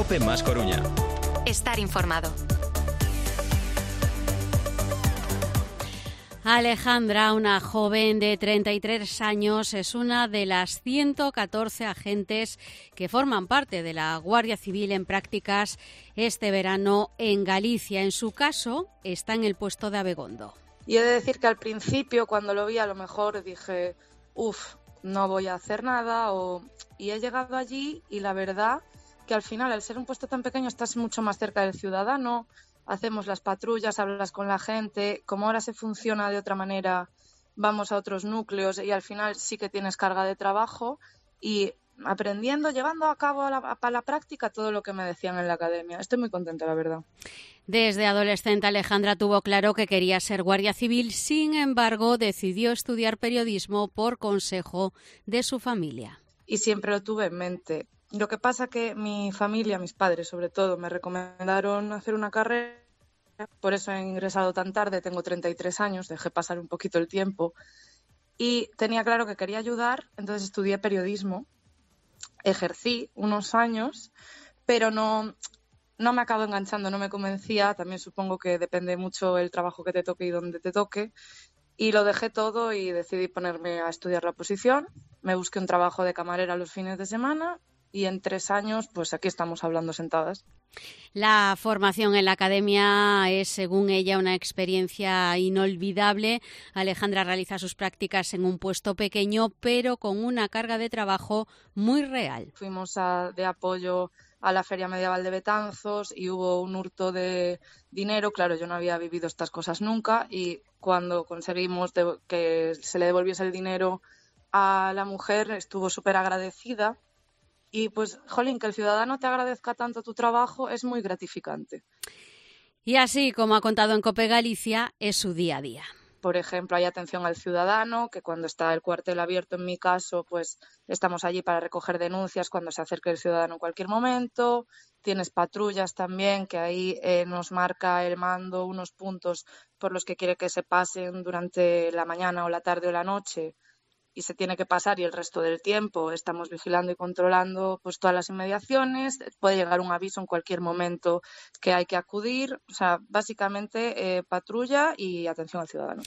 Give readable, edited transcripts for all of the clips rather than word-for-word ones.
COPE más Coruña. Estar informado. Alejandra, una joven de 33 años, es una de las 114 agentes que forman parte de la Guardia Civil en prácticas este verano en Galicia. En su caso, está en el puesto de Abegondo. Y he de decir que al principio, cuando lo vi, a lo mejor dije, no voy a hacer nada. Y he llegado allí y la verdad que al final, al ser un puesto tan pequeño, estás mucho más cerca del ciudadano. Hacemos las patrullas, hablas con la gente, como ahora se funciona de otra manera, vamos a otros núcleos y al final sí que tienes carga de trabajo y aprendiendo, llevando a cabo a la práctica todo lo que me decían en la academia. Estoy muy contenta, la verdad. Desde adolescente, Alejandra tuvo claro que quería ser guardia civil, sin embargo, decidió estudiar periodismo por consejo de su familia. Y siempre lo tuve en mente. Lo que pasa que mi familia, mis padres sobre todo, me recomendaron hacer una carrera, por eso he ingresado tan tarde, tengo 33 años, dejé pasar un poquito el tiempo y tenía claro que quería ayudar, entonces estudié periodismo, ejercí unos años, pero no me acabo enganchando, no me convencía, también supongo que depende mucho el trabajo que te toque y dónde te toque, y lo dejé todo y decidí ponerme a estudiar la oposición, me busqué un trabajo de camarera los fines de semana. Y en 3 años, pues aquí estamos hablando sentadas. La formación en la academia es, según ella, una experiencia inolvidable. Alejandra realiza sus prácticas en un puesto pequeño, pero con una carga de trabajo muy real. Fuimos de apoyo a la Feria Medieval de Betanzos y hubo un hurto de dinero. Claro, yo no había vivido estas cosas nunca y cuando conseguimos que se le devolviese el dinero a la mujer, estuvo súper agradecida. Y pues, jolín, que el ciudadano te agradezca tanto tu trabajo es muy gratificante. Y así, como ha contado en COPE Galicia, es su día a día. Por ejemplo, hay atención al ciudadano, que cuando está el cuartel abierto, en mi caso, pues estamos allí para recoger denuncias cuando se acerque el ciudadano en cualquier momento. Tienes patrullas también, que ahí nos marca el mando unos puntos por los que quiere que se pasen durante la mañana o la tarde o la noche. Y se tiene que pasar y el resto del tiempo estamos vigilando y controlando pues todas las inmediaciones. Puede llegar un aviso en cualquier momento que hay que acudir. O sea, básicamente patrulla y atención al ciudadano.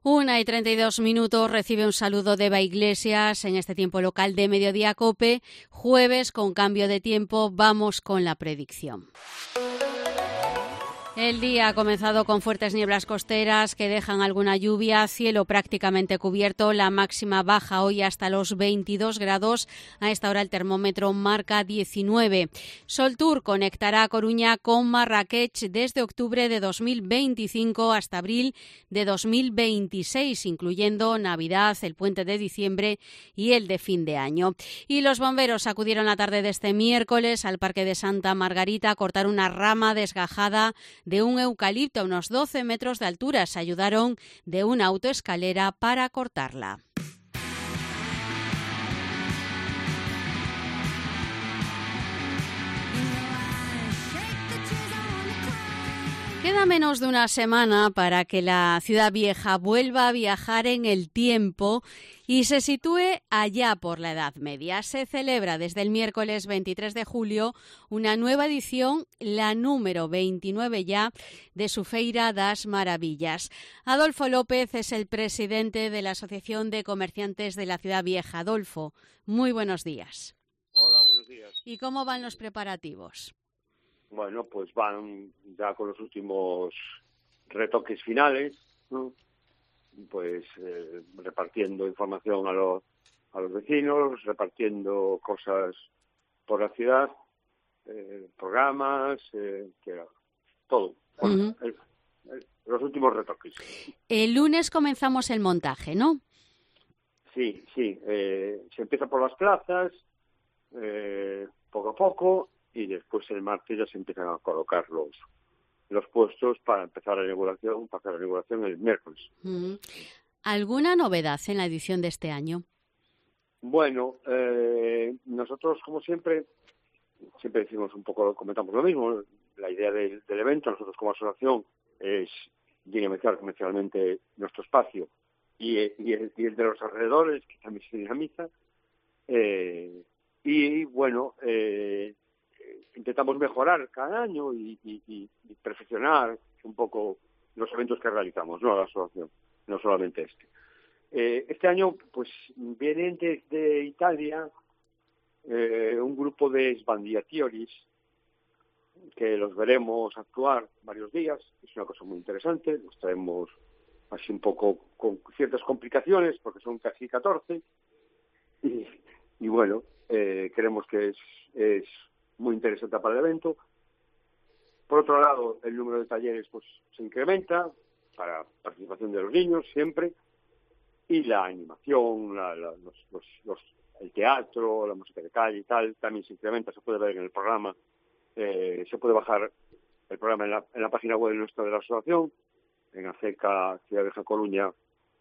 1:32 recibe un saludo de Eva Iglesias en este tiempo local de Mediodía COPE. Jueves con cambio de tiempo, vamos con la predicción. El día ha comenzado con fuertes nieblas costeras que dejan alguna lluvia, cielo prácticamente cubierto, la máxima baja hoy hasta los 22 grados, a esta hora el termómetro marca 19. Soltur conectará a Coruña con Marrakech desde octubre de 2025 hasta abril de 2026, incluyendo Navidad, el puente de diciembre y el de fin de año. Y los bomberos acudieron la tarde de este miércoles al Parque de Santa Margarita a cortar una rama desgajada de un eucalipto a unos 12 metros de altura. Se ayudaron de una autoescalera para cortarla. Queda menos de una semana para que la ciudad vieja vuelva a viajar en el tiempo y se sitúe allá por la Edad Media. Se celebra desde el miércoles 23 de julio una nueva edición, la número 29 ya, de su Feira das Maravillas. Adolfo López es el presidente de la Asociación de Comerciantes de la Ciudad Vieja. Adolfo, muy buenos días. Hola, buenos días. ¿Y cómo van los preparativos? Bueno, pues van ya con los últimos retoques finales, ¿no? Pues repartiendo información a los vecinos, repartiendo cosas por la ciudad, programas, todo. Bueno, los últimos retoques. El lunes comenzamos el montaje, ¿no? Sí. Se empieza por las plazas, poco a poco, y después el martes ya se empiezan a colocar los puestos para empezar la inauguración el miércoles. ¿Alguna novedad en la edición de este año? Bueno, nosotros, como siempre decimos un poco, comentamos lo mismo. La idea del evento, nosotros como asociación, es dinamizar comercialmente nuestro espacio y el de los alrededores, que también se dinamiza. Y bueno, intentamos mejorar cada año y perfeccionar un poco los eventos que realizamos, ¿no? La asociación, no solamente este. Este año, pues, vienen desde Italia un grupo de sbandiatori que los veremos actuar varios días. Es una cosa muy interesante. Los traemos así un poco con ciertas complicaciones porque son casi 14 y bueno, creemos que es muy interesante para el evento. Por otro lado, el número de talleres pues se incrementa para participación de los niños siempre, y la animación, el teatro, la música de calle y tal también se incrementa. Se puede ver en el programa, se puede bajar el programa en la página web nuestra de la asociación, en aceca Ciudad de Coruña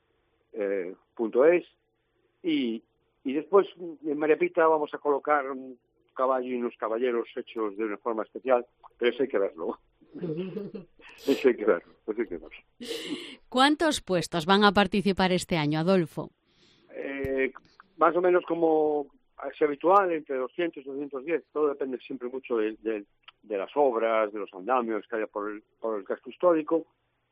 .es, y después en María Pita vamos a colocar un caballo y unos caballeros hechos de una forma especial, pero eso hay que verlo. Eso hay que verlo. ¿Cuántos puestos van a participar este año, Adolfo? Más o menos como es habitual, entre 200 y 210. Todo depende siempre mucho de las obras, de los andamios que haya por el casco histórico.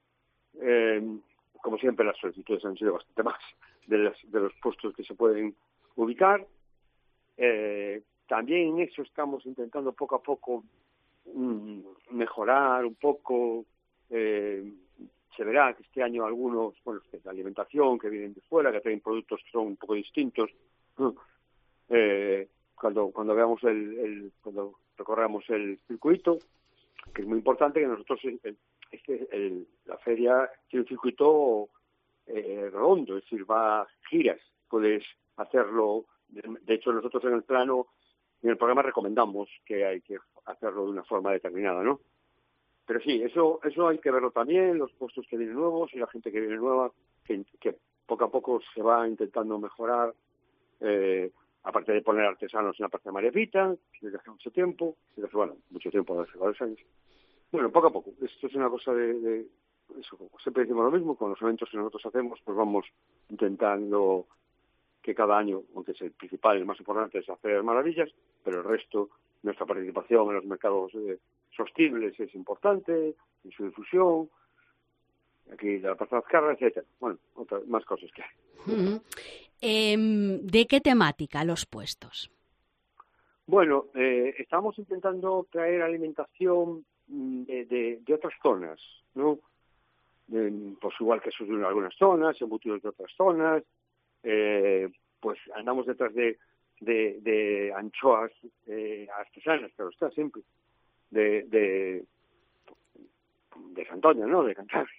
Como siempre, las solicitudes han sido bastante más de los puestos que se pueden ubicar. También en eso estamos intentando poco a poco mejorar un poco. Se verá que este año algunos, bueno, de alimentación que vienen de fuera, que traen productos que son un poco distintos. Cuando veamos cuando recorramos el circuito, que es muy importante que nosotros la feria tiene un circuito redondo, es decir, va a giras, puedes hacerlo. De hecho, nosotros en el programa recomendamos que hay que hacerlo de una forma determinada, ¿no? Pero sí, eso hay que verlo también, los puestos que vienen nuevos y la gente que viene nueva, que poco a poco se va intentando mejorar, aparte de poner artesanos en la parte de María Pita, desde hace mucho tiempo, hace varios años. Bueno, poco a poco. Esto es una cosa de eso, siempre decimos lo mismo, con los eventos que nosotros hacemos, pues vamos intentando que cada año, aunque es el principal, el más importante, es hacer maravillas, pero el resto, nuestra participación en los mercados sostenibles es importante, en su difusión, aquí de la Plaza de Azcarra, etcétera. Bueno, más cosas que hay. ¿De qué temática los puestos? Bueno, estamos intentando traer alimentación de otras zonas, ¿no? Pues igual que quesos de algunas zonas, embutidos de otras zonas, pues andamos detrás de anchoas artesanas, pero está siempre de Santoña, ¿no? De Cantabria.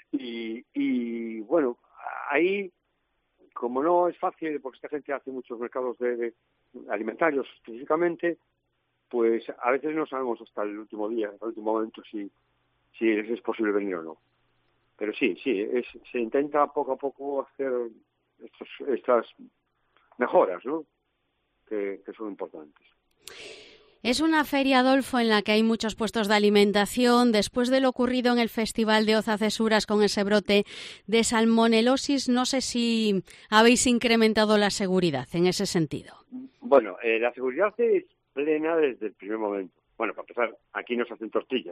Y bueno, ahí, como no es fácil, porque esta gente hace muchos mercados de alimentarios específicamente, pues a veces no sabemos hasta el último día, hasta el último momento, si es posible venir o no. Pero sí, se intenta poco a poco hacer estas mejoras, ¿no? Que son importantes. Es una feria, Adolfo, en la que hay muchos puestos de alimentación. Después de lo ocurrido en el Festival de Oza-Cesuras con ese brote de salmonelosis, no sé si habéis incrementado la seguridad en ese sentido. Bueno, la seguridad es plena desde el primer momento. Bueno, para empezar, aquí nos hacen tortillas.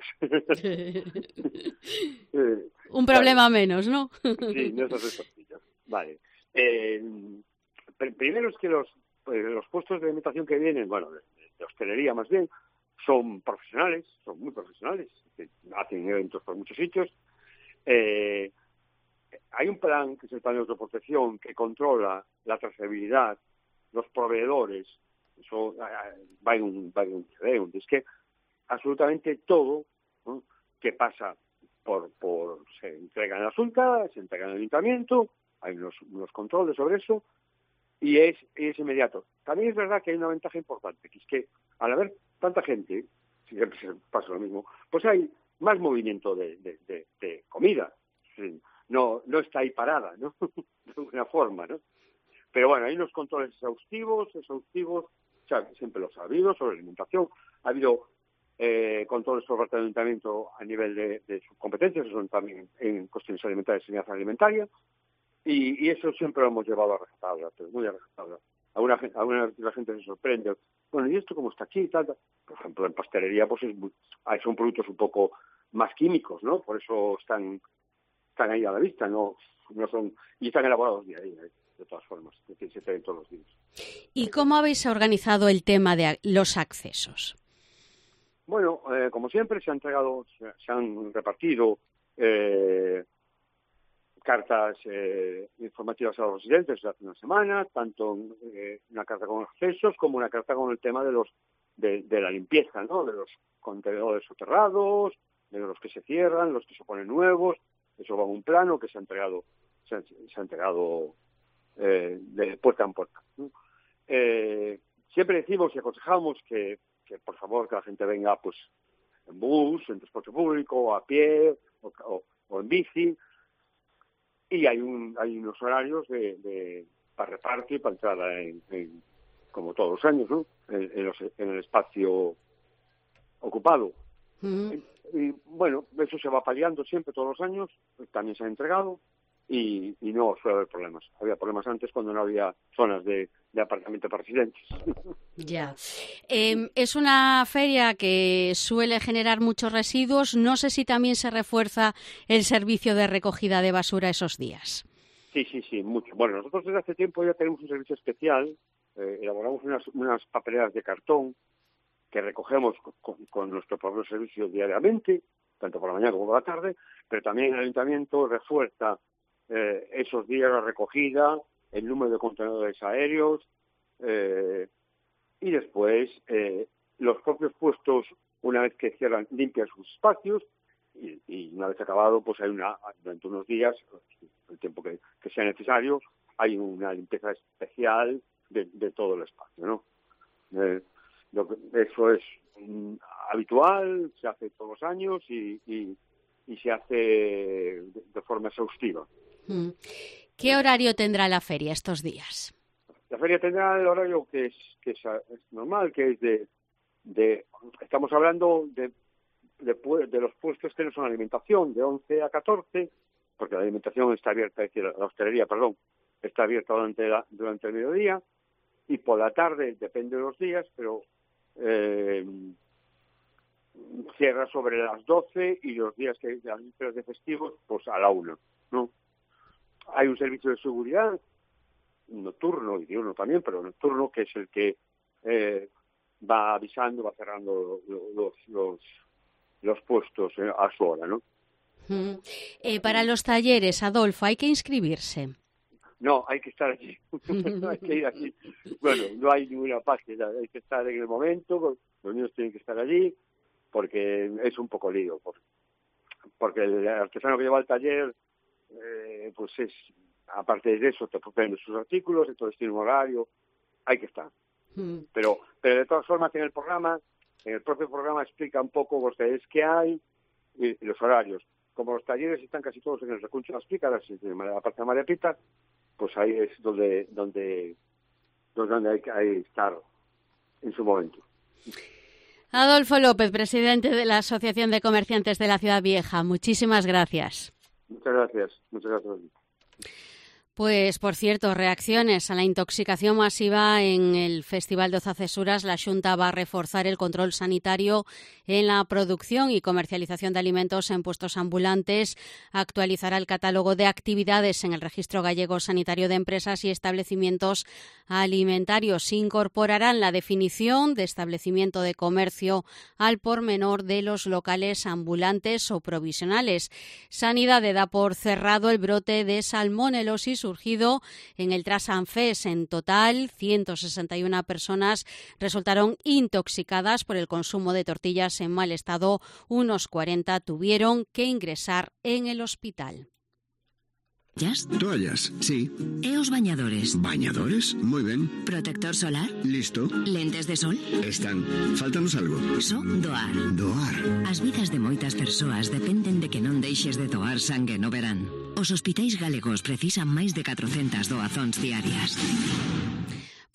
Un problema menos, ¿no? Sí, nos hacen tortillas. Vale. Primero es que los puestos de alimentación que vienen, bueno, de hostelería más bien, son profesionales, son muy profesionales, hacen eventos por muchos sitios. Hay un plan, que es el plan de autoprotección, que controla la trazabilidad, los proveedores, eso va en un CD, un disque, absolutamente todo, ¿no? Que pasa se entrega en la Junta, se entrega en el Ayuntamiento, hay unos controles sobre eso, y es inmediato. También es verdad que hay una ventaja importante, que es que al haber tanta gente, siempre se pasa lo mismo, pues hay más movimiento de comida. No está ahí parada, ¿no? De alguna forma, ¿no? Pero bueno, hay unos controles exhaustivos, o sea, siempre los ha habido sobre alimentación. Ha habido controles por parte del Ayuntamiento a nivel de sus competencias, que son también en cuestiones alimentarias y enseñanza alimentaria. Y eso siempre lo hemos llevado a rajatabla, pero muy a rajatabla. Alguna vez la gente se sorprende bueno, ¿y esto cómo está aquí? Tal, tal. Por ejemplo, en pastelería pues son productos un poco más químicos, ¿no? Por eso están ahí a la vista, no son, y están elaborados día a día, de todas formas, es decir, se traen todos los días. ¿Y cómo habéis organizado el tema de los accesos? Bueno, como siempre se han repartido cartas informativas a los residentes hace una semana, tanto una carta con accesos como una carta con el tema de la limpieza, ¿no? De los contenedores soterrados, de los que se cierran, los que se ponen nuevos. Eso va en un plano que se ha entregado de puerta en puerta, ¿no? Siempre decimos y aconsejamos que por favor que la gente venga pues en bus, en transporte público, a pie o en bici. Y hay unos horarios para reparto y para entrada como todos los años, ¿no? En el espacio ocupado. Y bueno, eso se va paliando siempre todos los años, también se ha entregado y no suele haber problemas. Había problemas antes cuando no había zonas de aparcamiento para residentes. Ya. Es una feria que suele generar muchos residuos. No sé si también se refuerza el servicio de recogida de basura esos días. Sí, mucho. Bueno, nosotros desde hace tiempo ya tenemos un servicio especial. Elaboramos unas papeleras de cartón que recogemos con nuestro propio servicio diariamente, tanto por la mañana como por la tarde, pero también el ayuntamiento refuerza esos días la recogida, el número de contenedores aéreos, y después los propios puestos, una vez que cierran, limpian sus espacios y una vez acabado, pues hay durante unos días, el tiempo que sea necesario, hay una limpieza especial de todo el espacio, ¿no? Eso es habitual, se hace todos los años y se hace de forma exhaustiva. ¿Qué horario tendrá la feria estos días? La feria tendrá el horario que es normal, que es estamos hablando de los puestos que no son alimentación, de 11 a 14, porque la alimentación está abierta, es decir, la hostelería, está abierta durante el mediodía, y por la tarde, depende de los días, pero cierra sobre las 12 y los días las vísperas de festivos, pues a la 1, ¿no? Hay un servicio de seguridad nocturno y diurno también, pero nocturno, que es el que va avisando, va cerrando los puestos a su hora, ¿no? Para los talleres, Adolfo, ¿hay que inscribirse? No, hay que estar allí. Hay que ir allí. Bueno, no hay ninguna página, hay que estar en el momento, los niños tienen que estar allí, porque es un poco lío, porque el artesano que lleva el taller, pues aparte de eso, te proponen sus artículos, entonces tiene un horario, hay que estar. Pero de todas formas, en el propio programa explica un poco los talleres que hay y los horarios. Como los talleres están casi todos en el Recuncho de las Pícaras, en la parte de María Pita, pues ahí es donde hay que estar en su momento. Adolfo López, presidente de la Asociación de Comerciantes de la Ciudad Vieja, muchísimas gracias. Muchas gracias. Pues, por cierto, reacciones a la intoxicación masiva en el Festival de Ozacesuras. La Xunta va a reforzar el control sanitario en la producción y comercialización de alimentos en puestos ambulantes, actualizará el catálogo de actividades en el Registro Gallego Sanitario de Empresas y Establecimientos Alimentarios. Incorporarán la definición de establecimiento de comercio al por menor de los locales ambulantes o provisionales. Sanidade da por cerrado el brote de salmonelosis surgido en el Trasanfés. En total, 161 personas resultaron intoxicadas por el consumo de tortillas en mal estado. Unos 40 tuvieron que ingresar en el hospital. Toallas, sí. E os bañadores? ¿Bañadores? Muy bien. Protector solar? Listo. Lentes de sol? Están. Fáltanos algo. So doar. Doar. As vidas de moitas persoas dependen de que non deixes de doar sangue no verán. Os hospitais galegos precisan máis de 400 doazóns diarias.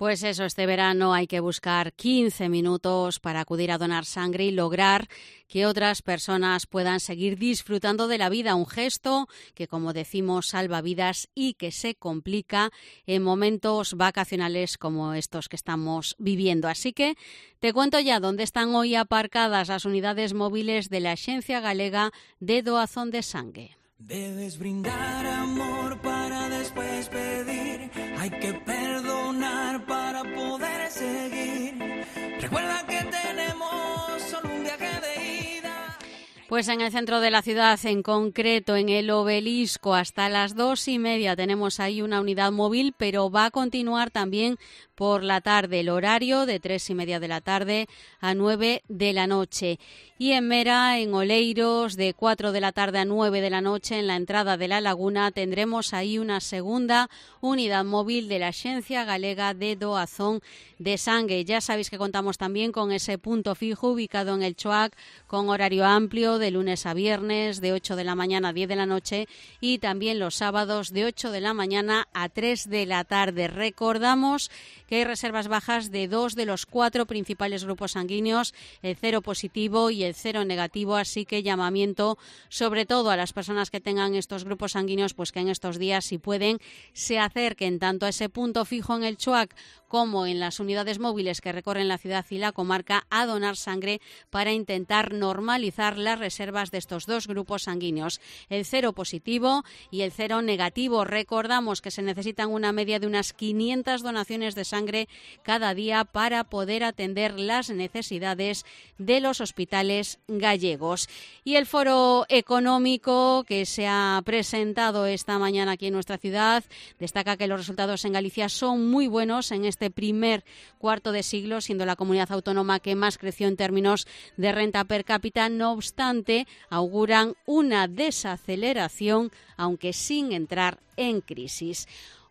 Pues eso, este verano hay que buscar 15 minutos para acudir a donar sangre y lograr que otras personas puedan seguir disfrutando de la vida. Un gesto que, como decimos, salva vidas y que se complica en momentos vacacionales como estos que estamos viviendo. Así que te cuento ya dónde están hoy aparcadas las unidades móviles de la Axencia Galega de Doazón de Sangue. Debes brindar amor para después pedir. Hay que perdonar para poder seguir. Recuerda que tenemos solo un viaje de ida. Pues en el centro de la ciudad, en concreto en el Obelisco, hasta las 2:30 tenemos ahí una unidad móvil, pero va a continuar también por la tarde, el horario de 3:30 de la tarde a 9 de la noche. Y en Mera, en Oleiros, de 4 de la tarde a 9 de la noche, en la entrada de la Laguna, tendremos ahí una segunda unidad móvil de la Axencia Galega de Doazón de Sangue. Ya sabéis que contamos también con ese punto fijo ubicado en el Choac, con horario amplio de lunes a viernes, de 8 de la mañana a 10 de la noche, y también los sábados de 8 de la mañana a 3 de la tarde. Recordamos que hay reservas bajas de 2 de los 4 principales grupos sanguíneos, el cero positivo y el cero negativo, así que llamamiento sobre todo a las personas que tengan estos grupos sanguíneos, pues que en estos días, si pueden, se acerquen tanto a ese punto fijo en el Choac como en las unidades móviles que recorren la ciudad y la comarca a donar sangre para intentar normalizar las reservas de estos dos grupos sanguíneos, el cero positivo y el cero negativo. Recordamos que se necesitan una media de unas 500 donaciones de sangre cada día para poder atender las necesidades de los hospitales gallegos. Y el foro económico que se ha presentado esta mañana aquí en nuestra ciudad destaca que los resultados en Galicia son muy buenos en este primer cuarto de siglo, siendo la comunidad autónoma que más creció en términos de renta per cápita. No obstante, auguran una desaceleración, aunque sin entrar en crisis.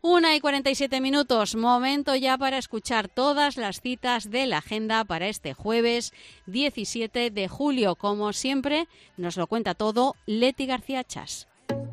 1:47, momento ya para escuchar todas las citas de la agenda para este jueves 17 de julio. Como siempre, nos lo cuenta todo Leti García Chas.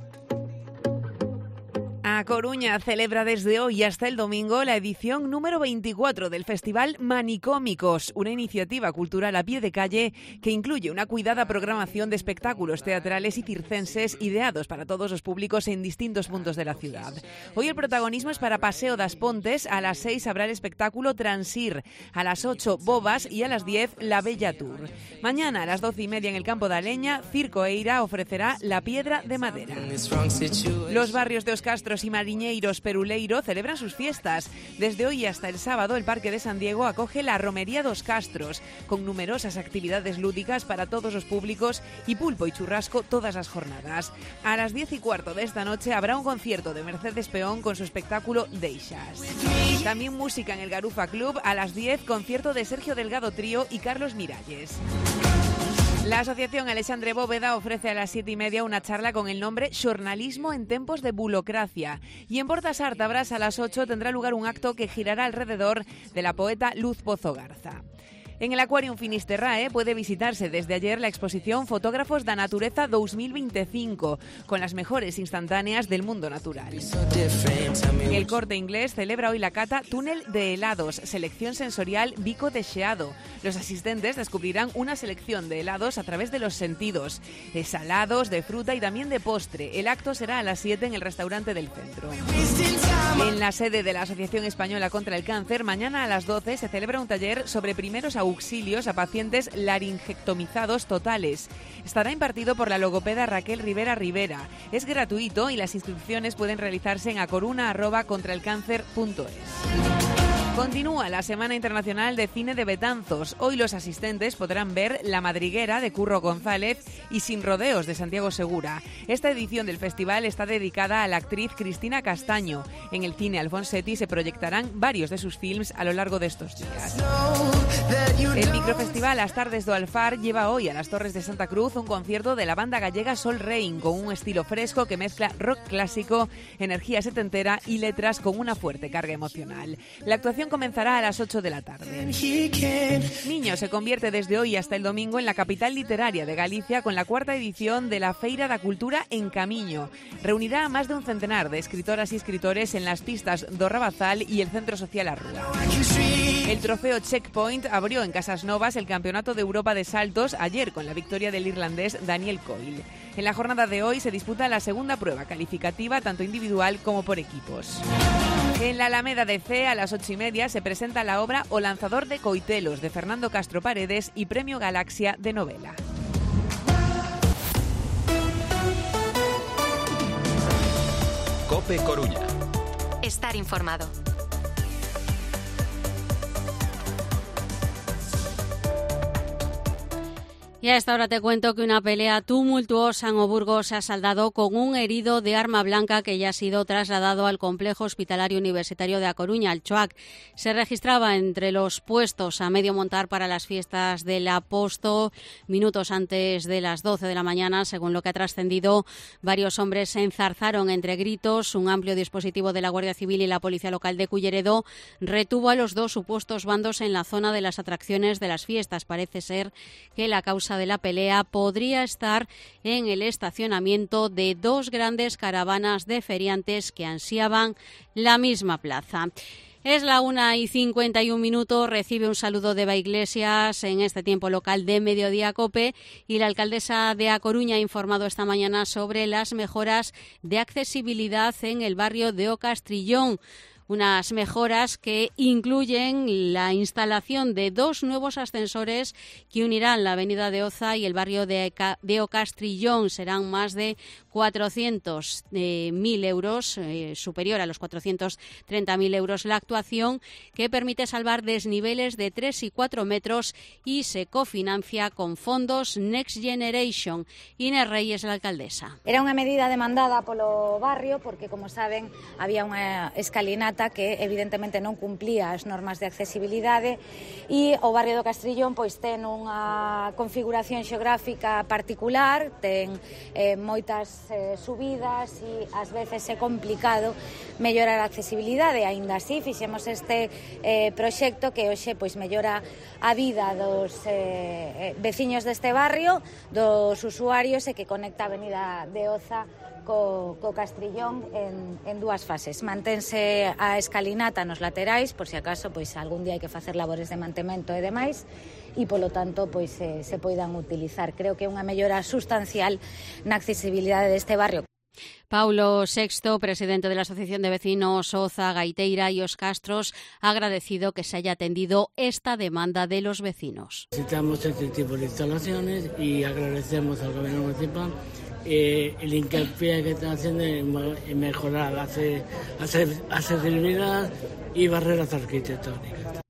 A Coruña celebra desde hoy hasta el domingo la edición número 24 del Festival Manicómicos, una iniciativa cultural a pie de calle que incluye una cuidada programación de espectáculos teatrales y circenses ideados para todos los públicos en distintos puntos de la ciudad. Hoy el protagonismo es para Paseo das Pontes, a las 6 habrá el espectáculo Transir, a las 8 Bobas y a las 10 La Bella Tour. Mañana a las 12:30 en el Campo da Leña, Circo Eira ofrecerá La Piedra de Madera. Los barrios de Os Castros y Mariñeiros Peruleiro celebran sus fiestas. Desde hoy hasta el sábado, el Parque de San Diego acoge la Romería dos Castros, con numerosas actividades lúdicas para todos los públicos y pulpo y churrasco todas las jornadas. A las 10:15 de esta noche habrá un concierto de Mercedes Peón con su espectáculo Deixas. También música en el Garufa Club. A las 10, concierto de Sergio Delgado Trío y Carlos Miralles. La Asociación Alexandre Bóveda ofrece a las 7:30 una charla con el nombre Xornalismo en tempos de bulocracia. Y en Portas Ártabras a las 8 tendrá lugar un acto que girará alrededor de la poeta Luz Pozo Garza. En el Aquarium Finisterrae puede visitarse desde ayer la exposición Fotógrafos da Natureza 2025, con las mejores instantáneas del mundo natural. El Corte Inglés celebra hoy la cata Túnel de helados, selección sensorial Bico de Xeado. Los asistentes descubrirán una selección de helados a través de los sentidos, de salados, de fruta y también de postre. El acto será a las 7 en el restaurante del centro. En la sede de la Asociación Española contra el Cáncer, mañana a las 12 se celebra un taller sobre primeros auxilios a pacientes laringectomizados totales. Estará impartido por la logopeda Raquel Rivera Rivera. Es gratuito y las inscripciones pueden realizarse en acoruna@contraelcáncer.es. Continúa la Semana Internacional de Cine de Betanzos. Hoy los asistentes podrán ver La Madriguera de Curro González y Sin Rodeos de Santiago Segura. Esta edición del festival está dedicada a la actriz Cristina Castaño. En el cine Alfonsetti se proyectarán varios de sus films a lo largo de estos días. El microfestival As Tardes do Alfar lleva hoy a las Torres de Santa Cruz un concierto de la banda gallega Sol Rain con un estilo fresco que mezcla rock clásico, energía setentera y letras con una fuerte carga emocional. La actuación comenzará a las 8 de la tarde. Miño se convierte desde hoy hasta el domingo en la capital literaria de Galicia con la 4ª edición de la Feira da Cultura en Camiño. Reunirá a más de un centenar de escritoras y escritores en las pistas do Rabazal y el Centro Social Arrúa. El trofeo Checkpoint abrió en Casas Novas el Campeonato de Europa de Saltos ayer con la victoria del irlandés Daniel Coyle. En la jornada de hoy se disputa la segunda prueba calificativa, tanto individual como por equipos. En la Alameda de Cee, a las 8:30, se presenta la obra O lanzador de coitelos, de Fernando Castro Paredes, y Premio Galaxia de novela. COPE Coruña. Estar informado. Y a esta hora te cuento que una pelea tumultuosa en Oburgo se ha saldado con un herido de arma blanca que ya ha sido trasladado al complejo hospitalario universitario de A Coruña, el CHOAC. Se registraba entre los puestos a medio montar para las fiestas del Aposto, minutos antes de las 12 de la mañana. Según lo que ha trascendido, varios hombres se enzarzaron entre gritos. Un amplio dispositivo de la Guardia Civil y la Policía Local de Culleredo retuvo a los dos supuestos bandos en la zona de las atracciones de las fiestas. Parece ser que la causa de la pelea podría estar en el estacionamiento de dos grandes caravanas de feriantes que ansiaban la misma plaza. Es la 1:51, recibe un saludo de Eva Iglesias en este tiempo local de Mediodía COPE, y la alcaldesa de A Coruña ha informado esta mañana sobre las mejoras de accesibilidad en el barrio de O Castrillón. Unas mejoras que incluyen la instalación de dos nuevos ascensores que unirán la avenida de Oza y el barrio de O Castrillón. Serán más de 400.000 euros, superior a los 430.000 euros la actuación, que permite salvar desniveles de 3 y 4 metros y se cofinancia con fondos Next Generation. Inés Reyes, la alcaldesa. Era unha medida demandada polo barrio porque, como saben, había unha escalinata que evidentemente non cumplía as normas de accesibilidade e o barrio do Castrillón pois ten unha configuración xeográfica particular, ten moitas subidas e ás veces é complicado mellorar a accesibilidade. Aínda así fixemos este proxecto que hoxe pois mellora a vida dos veciños deste barrio, dos usuarios, e que conecta a avenida de Oza co Castrillón en dúas fases. Mantense a escalinata nos laterais, por se acaso pois algún día hai que facer labores de mantemento e demais, e polo tanto pois se poidan utilizar. Creo que é unha mellora sustancial na accesibilidade deste barrio. Paulo Sexto, presidente de la Asociación de Vecinos Oza, Gaiteira y Os Castros, ha agradecido que se haya atendido esta demanda de los vecinos. Necesitamos este tipo de instalaciones y agradecemos al gobierno municipal el hincapié que están haciendo en mejorar la accesibilidad y barreras arquitectónicas.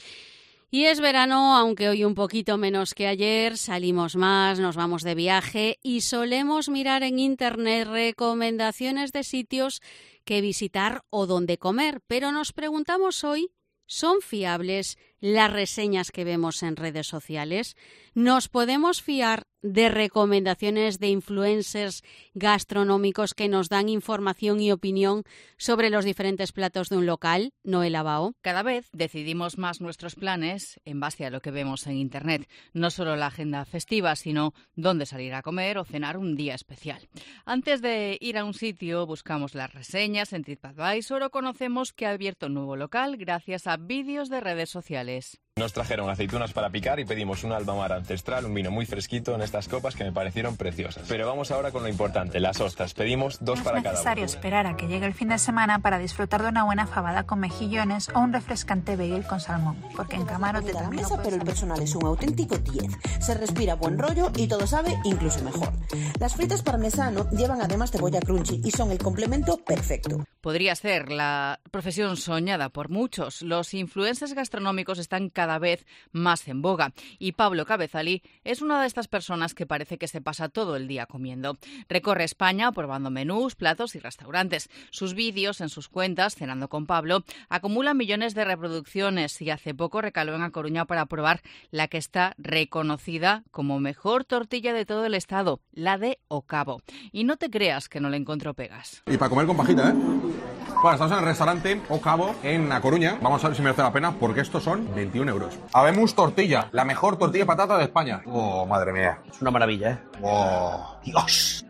Y es verano, aunque hoy un poquito menos que ayer, salimos más, nos vamos de viaje y solemos mirar en internet recomendaciones de sitios que visitar o dónde comer. Pero nos preguntamos hoy, ¿son fiables las reseñas que vemos en redes sociales? ¿Nos podemos fiar de recomendaciones de influencers gastronómicos que nos dan información y opinión sobre los diferentes platos de un local? Noela Bao. Cada vez decidimos más nuestros planes en base a lo que vemos en Internet. No solo la agenda festiva, sino dónde salir a comer o cenar un día especial. Antes de ir a un sitio, buscamos las reseñas en TripAdvisor o conocemos que ha abierto un nuevo local gracias a vídeos de redes sociales. Nos trajeron aceitunas para picar y pedimos un Albamar ancestral, un vino muy fresquito en estas copas que me parecieron preciosas. Pero vamos ahora con lo importante, las ostras. Pedimos 2 para cada uno. No es necesario esperar a que llegue el fin de semana para disfrutar de una buena fabada con mejillones o un refrescante bagel con salmón, porque en Camarote también mesa, pero el personal es un auténtico 10. Se respira buen rollo y todo sabe incluso mejor. Las fritas parmesano llevan además cebolla crunchy y son el complemento perfecto. Podría ser la profesión soñada por muchos. Los influencers gastronómicos están cada vez más en boga y Pablo Cabezalí es una de estas personas que parece que se pasa todo el día comiendo. Recorre España probando menús, platos y restaurantes. Sus vídeos en sus cuentas, Cenando con Pablo, acumulan millones de reproducciones y hace poco recaló en A Coruña para probar la que está reconocida como mejor tortilla de todo el estado, la de Ocavo. Y no te creas que no le encontró pegas. Y para comer con pajita, ¿eh? Bueno, estamos en el restaurante O Cabo en A Coruña. Vamos a ver si merece la pena porque estos son 21 euros. Habemos tortilla, la mejor tortilla de patata de España. Oh, madre mía. Es una maravilla, ¿eh? Oh, Dios.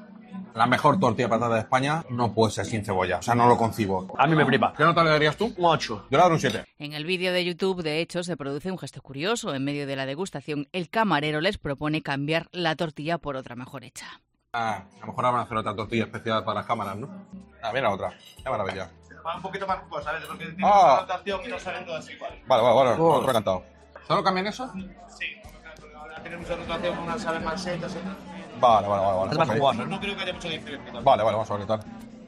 La mejor tortilla de patata de España no puede ser sin cebolla. O sea, no lo concibo. A mí me flipa. ¿Qué nota le darías tú? Un 8. Yo le doy un 7. En el vídeo de YouTube, de hecho, se produce un gesto curioso. En medio de la degustación, el camarero les propone cambiar la tortilla por otra mejor hecha. A lo mejor van a hacer otra tortilla especial para las cámaras, ¿no? Mira otra. Qué maravilla. Va un poquito más jugosa, ¿sabes? Porque tiene una rotación y no salen todas iguales. Vale. Otro encantado. ¿Solo cambian eso? Sí. Ahora tiene mucha rotación, unas saben más secas. Vale. Es más jugosa. No creo que haya mucha diferencia. Vale, vamos a ver qué tal.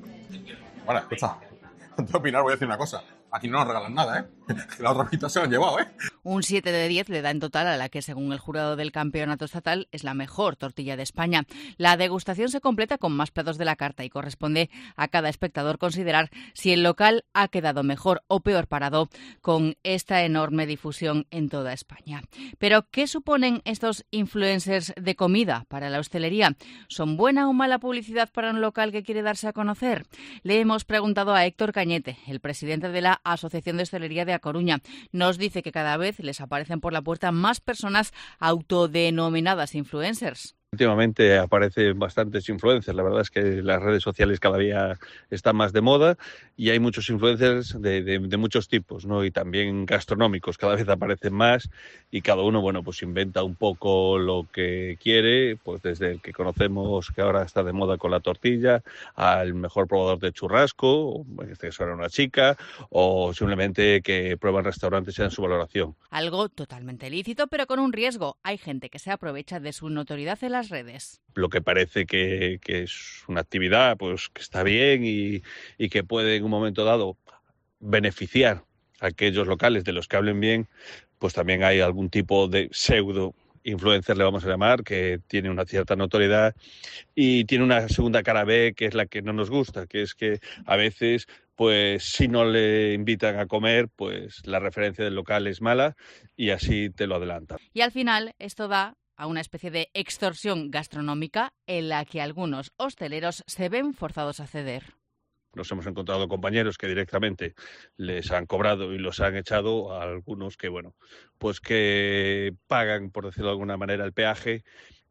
Bueno, escucha. Antes de opinar voy a decir una cosa. Aquí no nos regalan nada, ¿eh? La otra mitad se lo han llevado, ¿eh? Un 7 de 10 le da en total a la que, según el jurado del campeonato estatal, es la mejor tortilla de España. La degustación se completa con más platos de la carta y corresponde a cada espectador considerar si el local ha quedado mejor o peor parado con esta enorme difusión en toda España. Pero, ¿qué suponen estos influencers de comida para la hostelería? ¿Son buena o mala publicidad para un local que quiere darse a conocer? Le hemos preguntado a Héctor Cañete, el presidente de la Asociación de Hostelería de A Coruña. Nos dice que cada vez les aparecen por la puerta más personas autodenominadas influencers. Últimamente aparecen bastantes influencers, la verdad es que las redes sociales cada día están más de moda y hay muchos influencers de muchos tipos, ¿no? Y también gastronómicos, cada vez aparecen más y cada uno, bueno, pues inventa un poco lo que quiere, pues desde el que conocemos que ahora está de moda con la tortilla, al mejor probador de churrasco, en este caso era una chica, o simplemente que prueban restaurantes y dan su valoración. Algo totalmente lícito, pero con un riesgo. Hay gente que se aprovecha de su notoriedad en las redes. Lo que parece que es una actividad pues que está bien y que puede en un momento dado beneficiar a aquellos locales de los que hablen bien, pues también hay algún tipo de pseudo influencer, le vamos a llamar, que tiene una cierta notoriedad y tiene una segunda cara B que es la que no nos gusta, que es que a veces pues si no le invitan a comer, pues la referencia del local es mala y así te lo adelantan. Y al final esto da a una especie de extorsión gastronómica en la que algunos hosteleros se ven forzados a ceder. Nos hemos encontrado compañeros que directamente les han cobrado y los han echado, a algunos que, bueno, pues que pagan, por decirlo de alguna manera, el peaje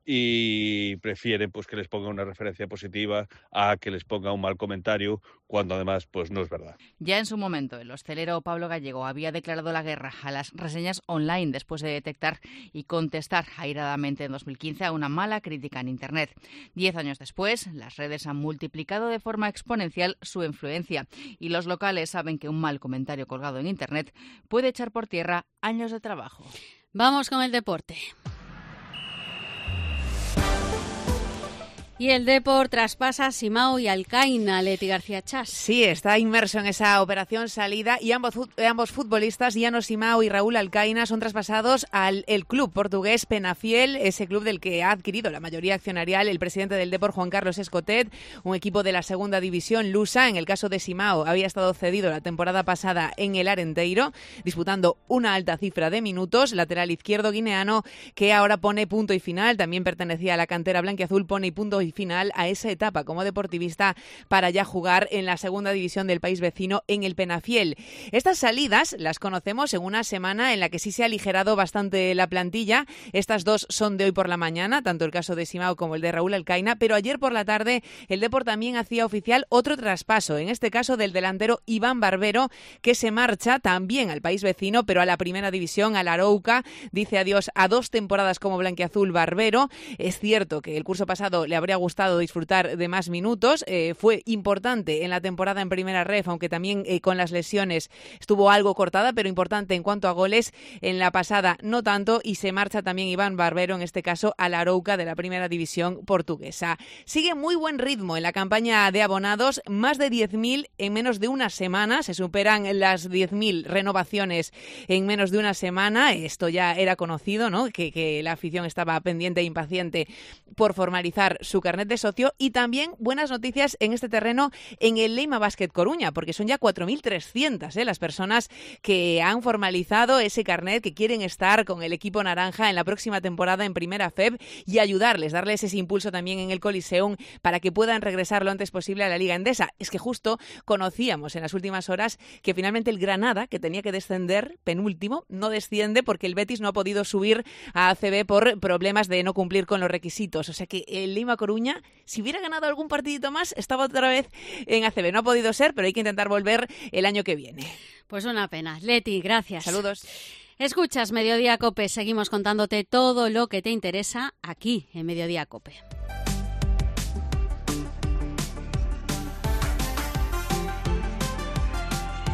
y prefieren pues que les ponga una referencia positiva a que les ponga un mal comentario cuando además pues no es verdad. Ya en su momento el hostelero Pablo Gallego había declarado la guerra a las reseñas online después de detectar y contestar airadamente en 2015 a una mala crítica en Internet. 10 años después, las redes han multiplicado de forma exponencial su influencia y los locales saben que un mal comentario colgado en Internet puede echar por tierra años de trabajo. Vamos con el deporte. Y el Depor traspasa a Simao y Alcaina, Leti García Chas. Sí, está inmerso en esa operación salida y ambos futbolistas, Iano Simao y Raúl Alcaina, son traspasados al club portugués Penafiel, ese club del que ha adquirido la mayoría accionarial el presidente del Depor, Juan Carlos Escotet, un equipo de la segunda división lusa. En el caso de Simao, había estado cedido la temporada pasada en el Arenteiro, disputando una alta cifra de minutos. Lateral izquierdo guineano que ahora pone punto y final, también pertenecía a la cantera blanquiazul, pone punto y final a esa etapa como deportivista para ya jugar en la segunda división del país vecino en el Penafiel. Estas salidas las conocemos en una semana en la que sí se ha aligerado bastante la plantilla. Estas dos son de hoy por la mañana, tanto el caso de Simao como el de Raúl Alcaina, pero ayer por la tarde el Depor también hacía oficial otro traspaso, en este caso del delantero Iván Barbero, que se marcha también al país vecino, pero a la primera división, al Arouca. Dice adiós a 2 temporadas como blanquiazul Barbero. Es cierto que el curso pasado le habría gustado disfrutar de más minutos, fue importante en la temporada en primera ref, aunque también con las lesiones estuvo algo cortada, pero importante en cuanto a goles. En la pasada no tanto, y se marcha también Iván Barbero, en este caso al Arouca de la primera división portuguesa. Sigue muy buen ritmo en la campaña de abonados, más de 10.000 en menos de una semana, se superan las 10.000 renovaciones en menos de una semana. Esto ya era conocido, ¿no? Que la afición estaba pendiente e impaciente por formalizar su carnet de socio, y también buenas noticias en este terreno en el Leima Basket Coruña, porque son ya 4.300 las personas que han formalizado ese carnet, que quieren estar con el equipo naranja en la próxima temporada en Primera FEB y ayudarles, darles ese impulso también en el Coliseum para que puedan regresar lo antes posible a la Liga Endesa. Es que justo conocíamos en las últimas horas que finalmente el Granada, que tenía que descender penúltimo, no desciende porque el Betis no ha podido subir a ACB por problemas de no cumplir con los requisitos. O sea que el Leima Coruña, si hubiera ganado algún partidito más, estaba otra vez en ACB. No ha podido ser, pero hay que intentar volver el año que viene. Pues una pena. Leti, gracias. Saludos. Escuchas Mediodía COPE. Seguimos contándote todo lo que te interesa aquí en Mediodía COPE.